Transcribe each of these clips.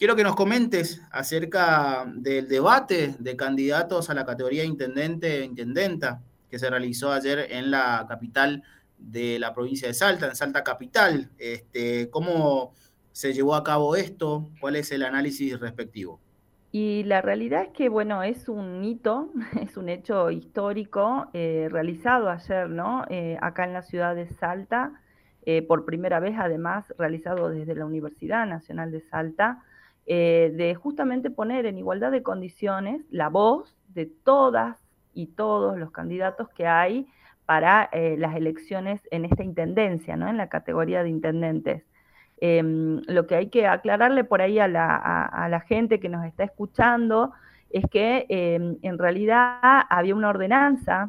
Quiero que nos comentes acerca del debate de candidatos a la categoría de intendente e intendenta que se realizó ayer en la capital de la provincia de Salta, en Salta Capital. ¿Cómo se llevó a cabo esto? ¿Cuál es el análisis respectivo? Y la realidad es que, bueno, es un hito, es un hecho histórico realizado ayer, ¿no? Acá en la ciudad de Salta, por primera vez, además, realizado desde la Universidad Nacional de Salta, de justamente poner en igualdad de condiciones la voz de todas y todos los candidatos que hay para las elecciones en esta intendencia, ¿no? En la categoría de intendentes. Lo que hay que aclararle por ahí a la gente que nos está escuchando es que en realidad había una ordenanza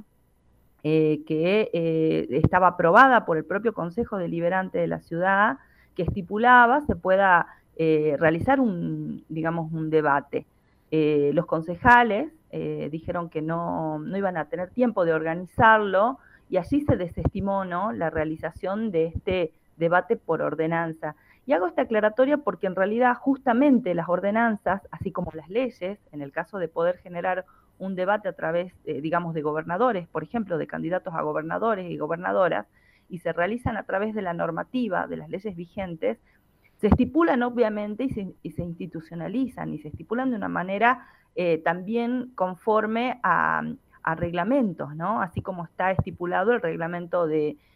que estaba aprobada por el propio Consejo Deliberante de la ciudad que estipulaba se pueda realizar digamos, un debate. Los concejales dijeron que no iban a tener tiempo de organizarlo y allí se desestimó, ¿no?, la realización de este debate por ordenanza. Y hago esta aclaratoria porque en realidad justamente las ordenanzas, así como las leyes, en el caso de poder generar un debate a través, digamos, de gobernadores, por ejemplo, de candidatos a gobernadores y gobernadoras, y se realizan a través de la normativa, de las leyes vigentes, se estipulan obviamente y se institucionalizan y se estipulan de una manera también conforme a reglamentos, ¿no? Así como está estipulado el reglamento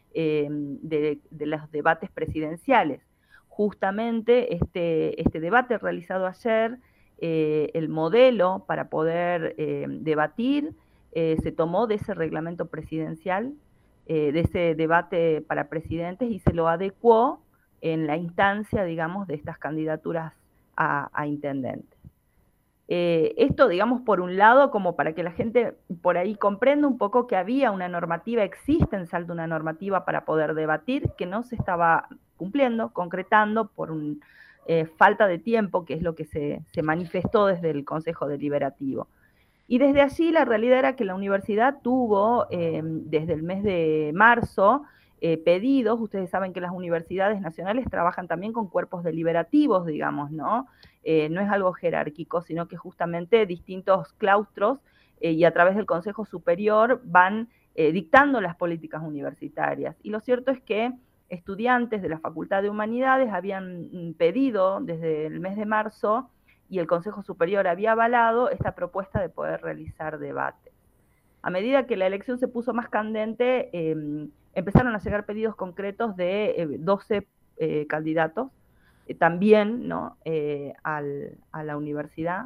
de los debates presidenciales. Justamente este debate realizado ayer, el modelo para poder debatir se tomó de ese reglamento presidencial, de ese debate para presidentes y se lo adecuó en la instancia, digamos, de estas candidaturas a intendentes. Esto, digamos, por un lado, como para que la gente por ahí comprenda un poco que había una normativa, existe en Salta una normativa para poder debatir, que no se estaba cumpliendo, concretando por falta de tiempo, que es lo que se manifestó desde el Consejo Deliberativo. Y desde allí la realidad era que la universidad tuvo desde el mes de marzo pedidos. Ustedes saben que las universidades nacionales trabajan también con cuerpos deliberativos, digamos, ¿no? No es algo jerárquico, sino que justamente distintos claustros y a través del Consejo Superior van dictando las políticas universitarias. Y lo cierto es que estudiantes de la Facultad de Humanidades habían pedido desde el mes de marzo y el Consejo Superior había avalado esta propuesta de poder realizar debates. A medida que la elección se puso más candente, empezaron a llegar pedidos concretos de 12 candidatos, también, ¿no?, a la universidad.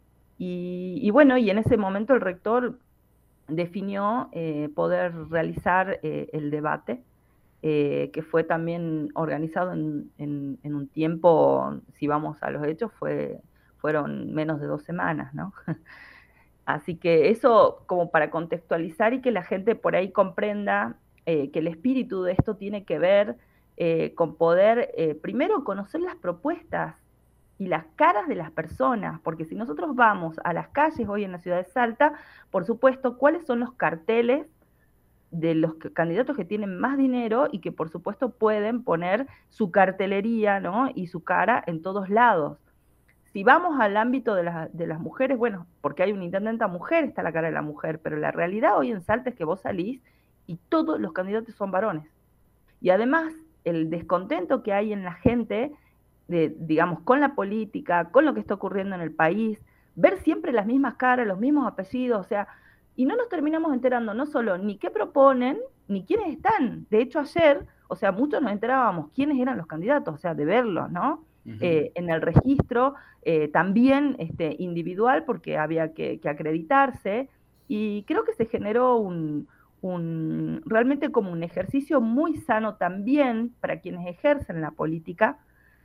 Y bueno, y en ese momento el rector definió poder realizar el debate, que fue también organizado en un tiempo, si vamos a los hechos, fueron menos de 2 semanas, ¿no? Así que eso como para contextualizar y que la gente por ahí comprenda que el espíritu de esto tiene que ver con poder primero conocer las propuestas y las caras de las personas, porque si nosotros vamos a las calles hoy en la ciudad de Salta, por supuesto, ¿cuáles son los carteles de los candidatos que tienen más dinero y que por supuesto pueden poner su cartelería, ¿no?, y su cara en todos lados? Si vamos al ámbito de las mujeres, bueno, porque hay una intendenta mujer, está la cara de la mujer, pero la realidad hoy en Salta es que vos salís y todos los candidatos son varones. Y además, el descontento que hay en la gente, digamos, con la política, con lo que está ocurriendo en el país, ver siempre las mismas caras, los mismos apellidos, o sea, y no nos terminamos enterando no solo ni qué proponen, ni quiénes están. De hecho, ayer, o sea, muchos nos enterábamos quiénes eran los candidatos, o sea, de verlos, ¿no? En el registro, también individual, porque había que acreditarse, y creo que se generó realmente como un ejercicio muy sano también para quienes ejercen la política,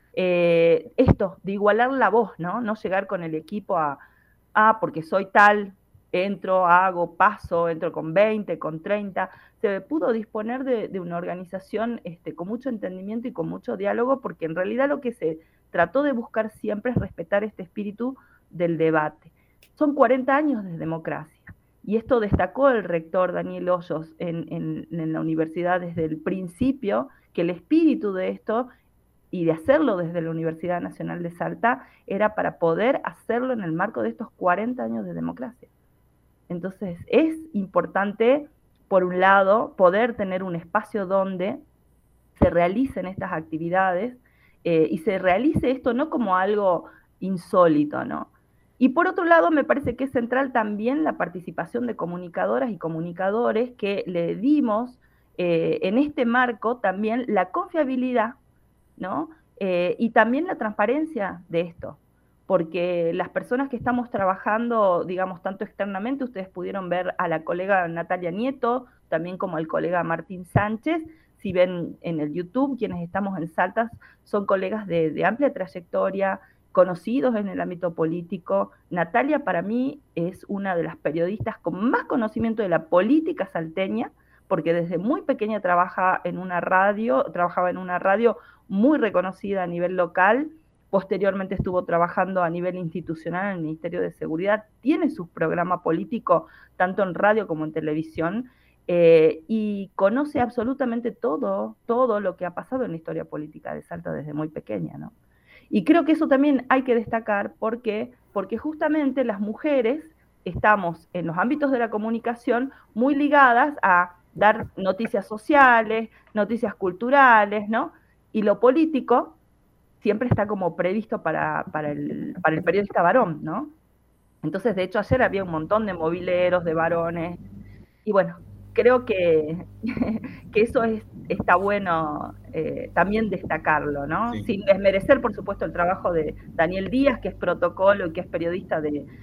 esto, de igualar la voz, ¿no? No llegar con el equipo porque soy tal, entro, hago, paso, entro con 20, con 30. Se pudo disponer de una organización con mucho entendimiento y con mucho diálogo, porque en realidad lo que se trató de buscar siempre es respetar este espíritu del debate. Son 40 años de democracia. Y esto destacó el rector Daniel Hoyos en la universidad desde el principio, que el espíritu de esto y de hacerlo desde la Universidad Nacional de Salta, era para poder hacerlo en el marco de estos 40 años de democracia. Entonces, es importante, por un lado, poder tener un espacio donde se realicen estas actividades y se realice esto no como algo insólito, ¿no? Y por otro lado, me parece que es central también la participación de comunicadoras y comunicadores que le dimos en este marco también la confiabilidad, ¿no? Y también la transparencia de esto, porque las personas que estamos trabajando, digamos, tanto externamente, ustedes pudieron ver a la colega Natalia Nieto, también como al colega Martín Sánchez. Si ven en el YouTube, quienes estamos en Salta son colegas de amplia trayectoria, conocidos en el ámbito político. Natalia para mí es una de las periodistas con más conocimiento de la política salteña, porque desde muy pequeña trabajaba en una radio muy reconocida a nivel local. Posteriormente estuvo trabajando a nivel institucional en el Ministerio de Seguridad, tiene su programa político tanto en radio como en televisión, y conoce absolutamente todo lo que ha pasado en la historia política de Salta desde muy pequeña, ¿no? Y creo que eso también hay que destacar porque justamente las mujeres estamos en los ámbitos de la comunicación muy ligadas a dar noticias sociales, noticias culturales, ¿no? Y lo político siempre está como previsto para el periodista varón, ¿no? Entonces, de hecho, ayer había un montón de mobileros, de varones, y bueno, creo que, que eso está bueno también destacarlo, ¿no? Sí. Sin desmerecer, por supuesto, el trabajo de Daniel Díaz, que es protocolo y que es periodista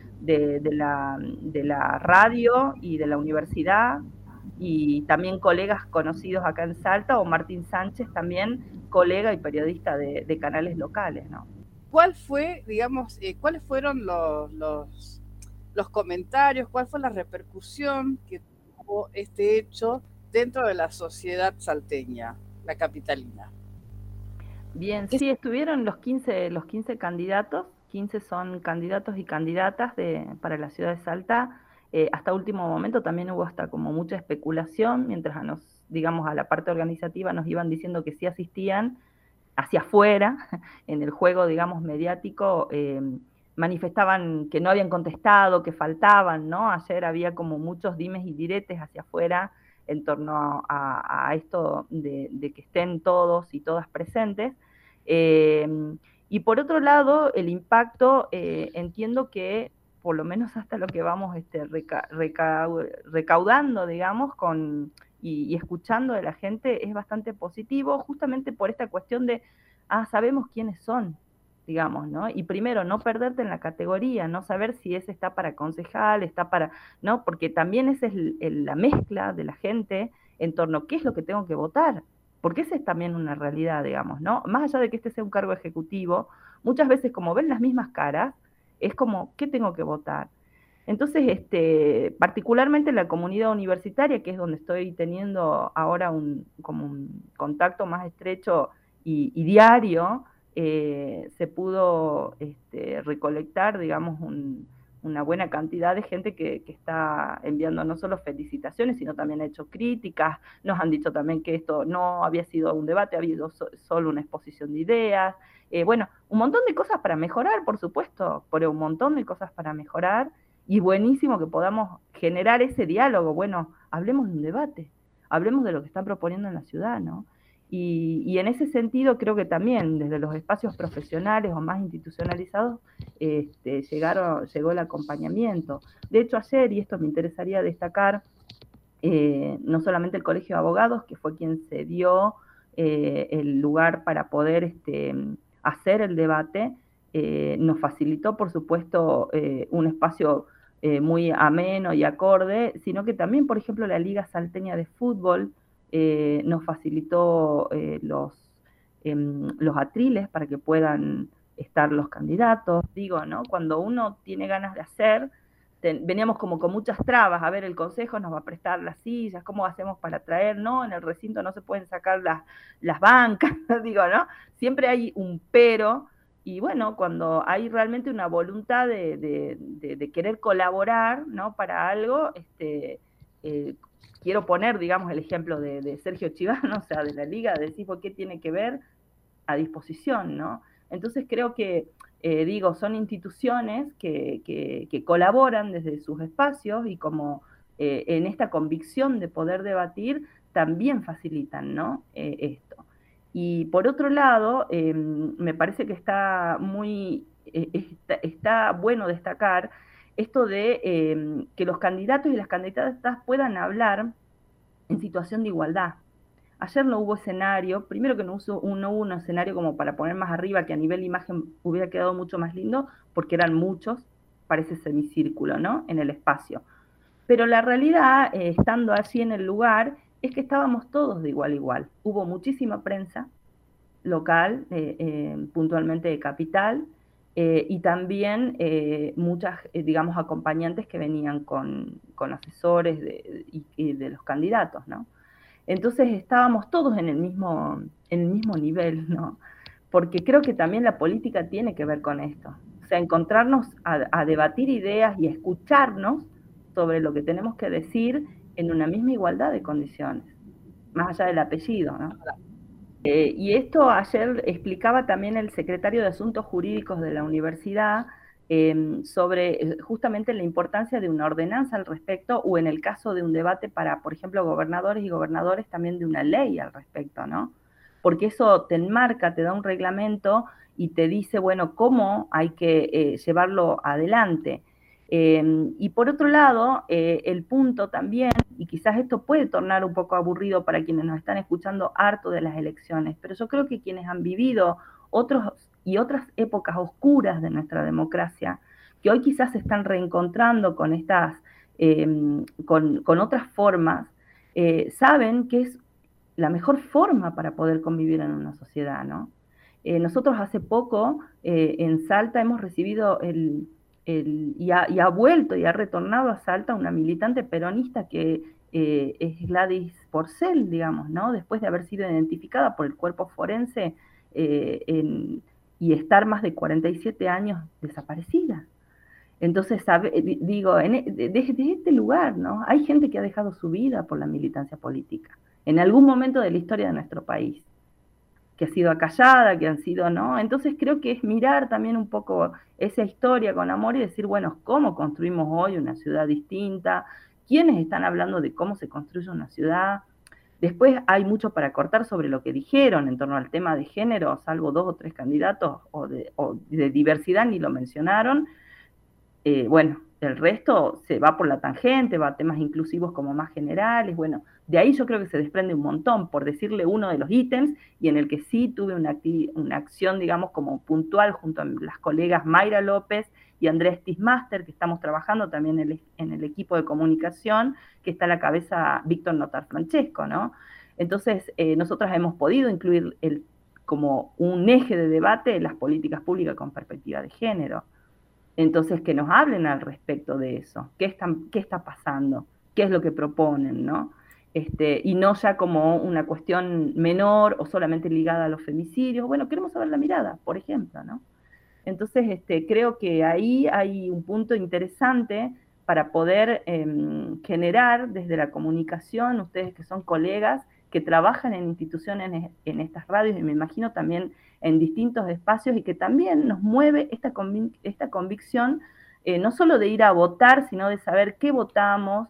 de la radio y de la universidad, y también colegas conocidos acá en Salta, o Martín Sánchez también, colega y periodista de canales locales, ¿no? ¿Cuál fue, digamos, cuáles fueron los comentarios, cuál fue la repercusión que tuvo este hecho dentro de la sociedad salteña, la capitalina? Bien, sí, estuvieron los 15 candidatos, 15 son candidatos y candidatas para la ciudad de Salta. Hasta último momento también hubo hasta como mucha especulación, mientras digamos, a la parte organizativa nos iban diciendo que sí asistían, hacia afuera, en el juego, digamos, mediático, manifestaban que no habían contestado, que faltaban, ¿no? Ayer había como muchos dimes y diretes hacia afuera en torno a esto de que estén todos y todas presentes. Y por otro lado, el impacto, entiendo que por lo menos hasta lo que vamos recaudando, digamos, y escuchando de la gente es bastante positivo, justamente por esta cuestión de, sabemos quiénes son, digamos, ¿no? Y primero, no perderte en la categoría, no saber si ese está para concejal, está para, ¿no? Porque también esa es la mezcla de la gente en torno a qué es lo que tengo que votar, porque esa es también una realidad, digamos, ¿no? Más allá de que este sea un cargo ejecutivo, muchas veces como ven las mismas caras, es como, ¿qué tengo que votar? Entonces, particularmente la comunidad universitaria, que es donde estoy teniendo ahora como un contacto más estrecho y diario, se pudo recolectar, digamos, una buena cantidad de gente que está enviando no solo felicitaciones, sino también ha hecho críticas. Nos han dicho también que esto no había sido un debate, había sido solo una exposición de ideas. Bueno, un montón de cosas para mejorar, por supuesto, pero un montón de cosas para mejorar. Y buenísimo que podamos generar ese diálogo. Bueno, hablemos de un debate, hablemos de lo que están proponiendo en la ciudad, ¿no? Y en ese sentido creo que también desde los espacios profesionales o más institucionalizados llegó el acompañamiento. De hecho, ayer, y esto me interesaría destacar, no solamente el Colegio de Abogados, que fue quien se dio el lugar para poder hacer el debate, nos facilitó, por supuesto, un espacio muy ameno y acorde, sino que también, por ejemplo, la Liga Salteña de Fútbol nos facilitó los atriles para que puedan estar los candidatos. Digo, ¿no? Cuando uno tiene ganas de hacer, veníamos como con muchas trabas, a ver, el consejo nos va a prestar las sillas, ¿cómo hacemos para traer? No, en el recinto no se pueden sacar las bancas, digo, ¿no? Siempre hay un pero, y bueno, cuando hay realmente una voluntad de querer colaborar, ¿no? Para algo, quiero poner, digamos, el ejemplo de Sergio Chivano, o sea, de la Liga, de decir, ¿por qué tiene que ver? a disposición, ¿no? Entonces creo que, son instituciones que colaboran desde sus espacios y como en esta convicción de poder debatir, también facilitan, ¿no? Esto. Y por otro lado, me parece que está está bueno destacar esto de que los candidatos y las candidatas puedan hablar en situación de igualdad. Ayer no hubo escenario, primero que no hubo un escenario como para poner más arriba, que a nivel imagen hubiera quedado mucho más lindo, porque eran muchos, parece semicírculo, ¿no? En el espacio. Pero la realidad, estando allí en el lugar, es que estábamos todos de igual a igual. Hubo muchísima prensa local, puntualmente de Capital, y también muchas, digamos, acompañantes que venían con asesores y de los candidatos, ¿no? Entonces estábamos todos en el mismo nivel, ¿no? Porque creo que también la política tiene que ver con esto. O sea, encontrarnos a debatir ideas y escucharnos sobre lo que tenemos que decir en una misma igualdad de condiciones, más allá del apellido, ¿no? Y esto ayer explicaba también el secretario de Asuntos Jurídicos de la universidad sobre justamente la importancia de una ordenanza al respecto, o en el caso de un debate para, por ejemplo, gobernadores y gobernadores, también de una ley al respecto, ¿no? Porque eso te enmarca, te da un reglamento y te dice, bueno, cómo hay que llevarlo adelante. Y por otro lado, el punto también, y quizás esto puede tornar un poco aburrido para quienes nos están escuchando harto de las elecciones, pero yo creo que quienes han vivido otras épocas oscuras de nuestra democracia, que hoy quizás se están reencontrando con con otras formas, saben que es la mejor forma para poder convivir en una sociedad, ¿no? Nosotros hace poco en Salta hemos recibido y ha vuelto y ha retornado a Salta una militante peronista que es Gladys Porcel, digamos, ¿no? Después de haber sido identificada por el cuerpo forense y estar más de 47 años desaparecida. Entonces, digo, desde este lugar, ¿no? Hay gente que ha dejado su vida por la militancia política, en algún momento de la historia de nuestro país, que ha sido acallada, que han sido, ¿no? Entonces creo que es mirar también un poco esa historia con amor y decir, bueno, ¿cómo construimos hoy una ciudad distinta? ¿Quiénes están hablando de cómo se construye una ciudad? Después hay mucho para cortar sobre lo que dijeron en torno al tema de género, salvo 2 o 3 candidatos, o de diversidad ni lo mencionaron. Bueno, el resto se va por la tangente, va a temas inclusivos como más generales. Bueno, de ahí yo creo que se desprende un montón, por decirle uno de los ítems, y en el que sí tuve una acción, digamos, como puntual junto a las colegas Mayra López y Andrés Tismaster, que estamos trabajando también en el equipo de comunicación, que está a la cabeza Víctor Notar Francesco, ¿no? Entonces, nosotras hemos podido incluir como un eje de debate las políticas públicas con perspectiva de género. Entonces, que nos hablen al respecto de eso, qué está pasando, qué es lo que proponen, ¿no? Y no ya como una cuestión menor o solamente ligada a los femicidios. Bueno, queremos saber la mirada, por ejemplo, ¿no? Entonces, creo que ahí hay un punto interesante para poder generar desde la comunicación, ustedes que son colegas, que trabajan en instituciones en estas radios, y me imagino también en distintos espacios, y que también nos mueve esta convicción, no solo de ir a votar, sino de saber qué votamos,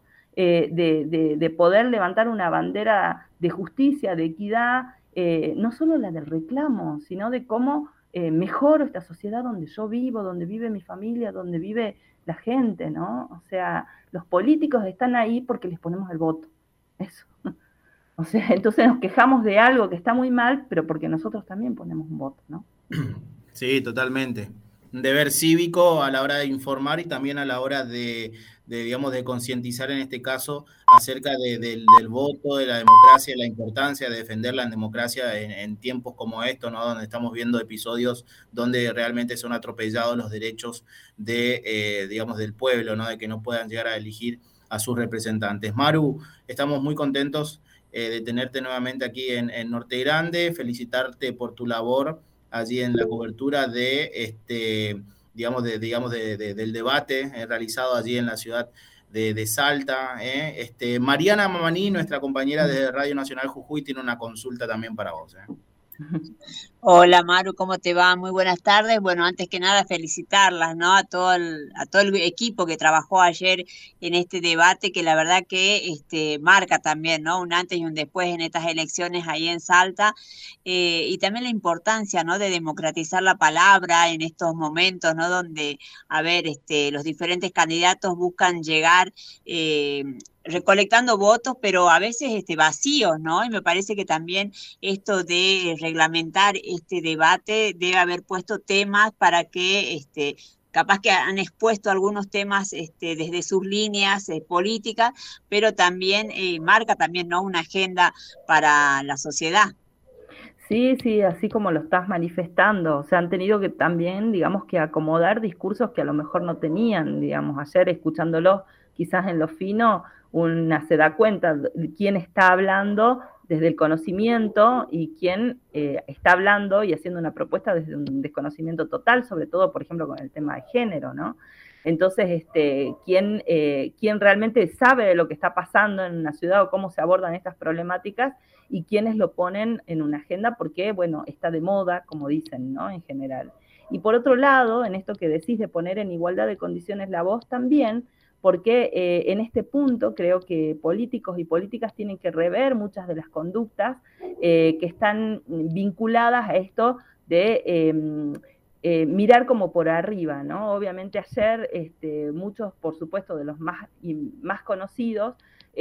de poder levantar una bandera de justicia, de equidad, no solo la del reclamo, sino de cómo mejoro esta sociedad donde yo vivo, donde vive mi familia, donde vive la gente, ¿no? O sea, los políticos están ahí porque les ponemos el voto, eso. O sea, entonces nos quejamos de algo que está muy mal, pero porque nosotros también ponemos un voto, ¿no? Sí, totalmente. Un deber cívico a la hora de informar y también a la hora digamos, de concientizar en este caso acerca del voto, de la democracia, la importancia de defender la democracia en tiempos como estos, ¿no? Donde estamos viendo episodios donde realmente son atropellados los derechos digamos, del pueblo, ¿no? De que no puedan llegar a elegir a sus representantes. Maru, estamos muy contentos de tenerte nuevamente aquí en Norte Grande, felicitarte por tu labor allí en la cobertura del debate realizado allí en la ciudad de Salta. Mariana Mamaní, nuestra compañera de Radio Nacional Jujuy, tiene una consulta también para vos. Hola Maru, ¿cómo te va? Muy buenas tardes. Bueno, antes que nada felicitarlas, ¿no? A todo el equipo que trabajó ayer en este debate, que la verdad que marca también, ¿no? Un antes y un después en estas elecciones ahí en Salta, y también la importancia, ¿no? De democratizar la palabra en estos momentos, ¿no? Donde, a ver, los diferentes candidatos buscan llegar, eh, recolectando votos, pero a veces vacíos, ¿no? Y me parece que también esto de reglamentar este debate debe haber puesto temas para que capaz que han expuesto algunos temas desde sus líneas políticas, pero también marca también, ¿no? Una agenda para la sociedad. Sí, sí, así como lo estás manifestando, o sea, han tenido que también, digamos, que acomodar discursos que a lo mejor no tenían, digamos, ayer escuchándolo quizás en lo fino, una se da cuenta de quién está hablando desde el conocimiento y quién está hablando y haciendo una propuesta desde un desconocimiento total, sobre todo, por ejemplo, con el tema de género, ¿no? Entonces, quién realmente sabe de lo que está pasando en una ciudad o cómo se abordan estas problemáticas y quienes lo ponen en una agenda porque, bueno, está de moda, como dicen, ¿no? En general. Y por otro lado, en esto que decís de poner en igualdad de condiciones la voz también, porque en este punto creo que políticos y políticas tienen que rever muchas de las conductas que están vinculadas a esto de mirar como por arriba, ¿no? Obviamente ayer muchos, por supuesto, de los más conocidos,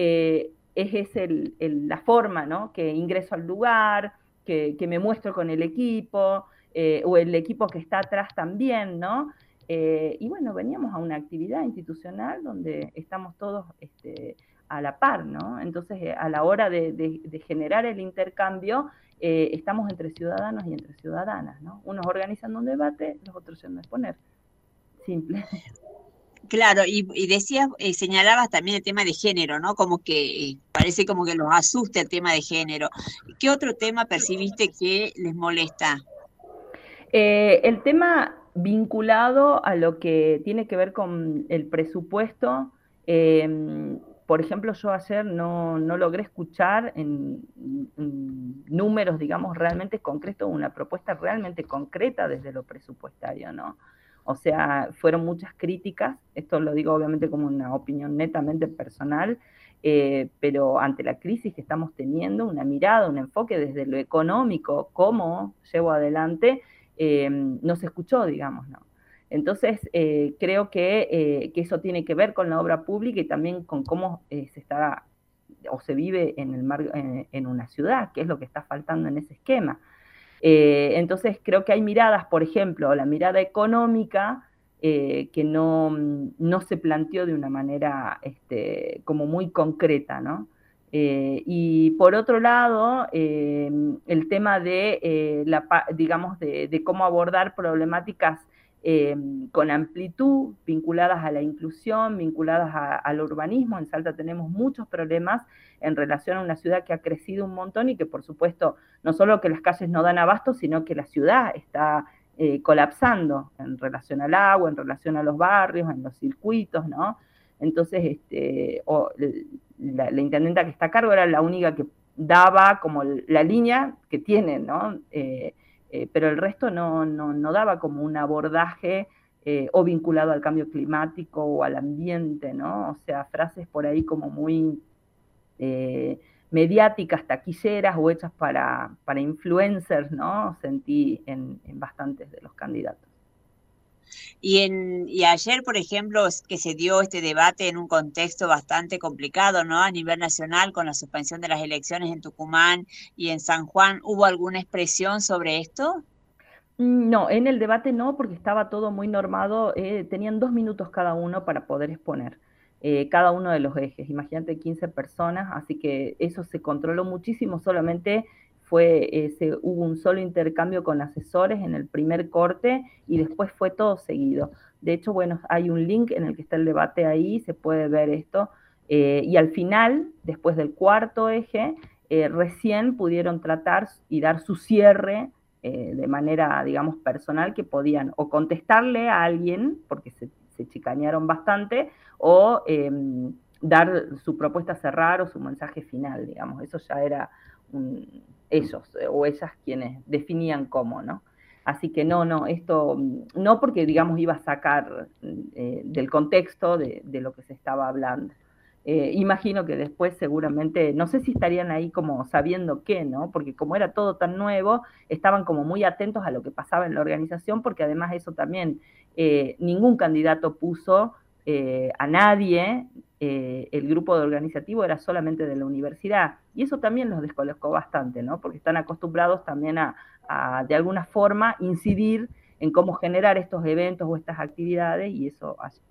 la forma, ¿no? Que ingreso al lugar, que me muestro con el equipo, o el equipo que está atrás también, ¿no? Y bueno, veníamos a una actividad institucional donde estamos todos a la par, ¿no? Entonces, a la hora de generar el intercambio, estamos entre ciudadanos y entre ciudadanas, ¿no? Unos organizando un debate, los otros yendo a exponer. Simple. Claro, y decías, señalabas también el tema de género, ¿no? Como que parece como que los asusta el tema de género. ¿Qué otro tema percibiste que les molesta? El tema vinculado a lo que tiene que ver con el presupuesto, por ejemplo, yo ayer no logré escuchar en números, digamos, realmente concretos, una propuesta realmente concreta desde lo presupuestario, ¿no? O sea, fueron muchas críticas, esto lo digo obviamente como una opinión netamente personal, pero ante la crisis que estamos teniendo, una mirada, un enfoque desde lo económico, cómo llevo adelante, no se escuchó, digamos, ¿no? Entonces, creo que eso tiene que ver con la obra pública y también con cómo se está o se vive en una ciudad, que es lo que está faltando en ese esquema. Entonces, creo que hay miradas, por ejemplo, la mirada económica, que no se planteó de una manera como muy concreta, ¿no? Y por otro lado, el tema digamos, de cómo abordar problemáticas con amplitud, vinculadas a la inclusión, vinculadas al urbanismo. En Salta tenemos muchos problemas en relación a una ciudad que ha crecido un montón y que, por supuesto, no solo que las calles no dan abasto, sino que la ciudad está colapsando en relación al agua, en relación a los barrios, en los circuitos, ¿no? Entonces, la intendenta que está a cargo era la única que daba como la línea que tiene, ¿no? Pero el resto no daba como un abordaje o vinculado al cambio climático o al ambiente, ¿no? O sea, frases por ahí como muy mediáticas, taquilleras o hechas para influencers, ¿no? Sentí en bastantes de los candidatos. Y ayer, por ejemplo, que se dio este debate en un contexto bastante complicado, ¿no? A nivel nacional, con la suspensión de las elecciones en Tucumán y en San Juan, ¿hubo alguna expresión sobre esto? No, en el debate no, porque estaba todo muy normado. Tenían 2 minutos cada uno para poder exponer cada uno de los ejes. Imagínate 15 personas, así que eso se controló muchísimo. Solamente hubo un solo intercambio con asesores en el primer corte y después fue todo seguido. De hecho, bueno, hay un link en el que está el debate ahí, se puede ver esto. Y al final, después del cuarto eje, recién pudieron tratar y dar su cierre de manera, digamos, personal, que podían o contestarle a alguien, porque se chicanearon bastante, o dar su propuesta a cerrar o su mensaje final, digamos. Eso ya era ellos o ellas quienes definían cómo, ¿no? Así que no, esto no porque, digamos, iba a sacar del contexto de lo que se estaba hablando. Imagino que después seguramente, no sé si estarían ahí como sabiendo qué, ¿no? Porque como era todo tan nuevo, estaban como muy atentos a lo que pasaba en la organización, porque además eso también, ningún candidato puso a nadie, el grupo de organizativo era solamente de la universidad, y eso también los descolocó bastante, ¿no? Porque están acostumbrados también a de alguna forma incidir en cómo generar estos eventos o estas actividades, y eso